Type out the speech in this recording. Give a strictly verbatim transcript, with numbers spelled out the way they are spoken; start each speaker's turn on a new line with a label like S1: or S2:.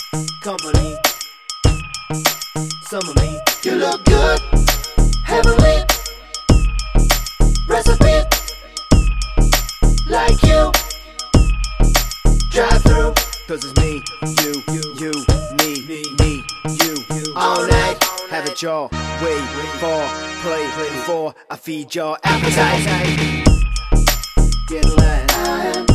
S1: company. Some of me.
S2: You look good, heavenly. Recipe like you. Drive through,
S1: Cause it's me, you, you, me, me, you, you.
S2: all night.
S1: Have it your way, for play before I feed your appetite. Get loud.